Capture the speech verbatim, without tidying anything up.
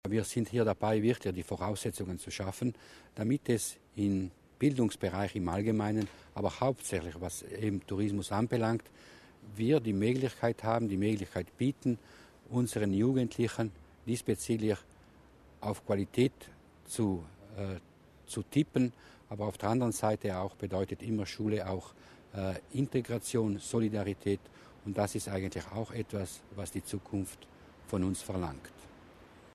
Wir sind hier dabei, wirklich die Voraussetzungen zu schaffen, damit es im Bildungsbereich im Allgemeinen, aber hauptsächlich was eben Tourismus anbelangt, wir die Möglichkeit haben, die Möglichkeit bieten, unseren Jugendlichen diesbezüglich auf Qualität zu, äh, zu tippen, aber auf der anderen Seite auch bedeutet immer Schule auch äh, Integration, Solidarität, und das ist eigentlich auch etwas, was die Zukunft von uns verlangt.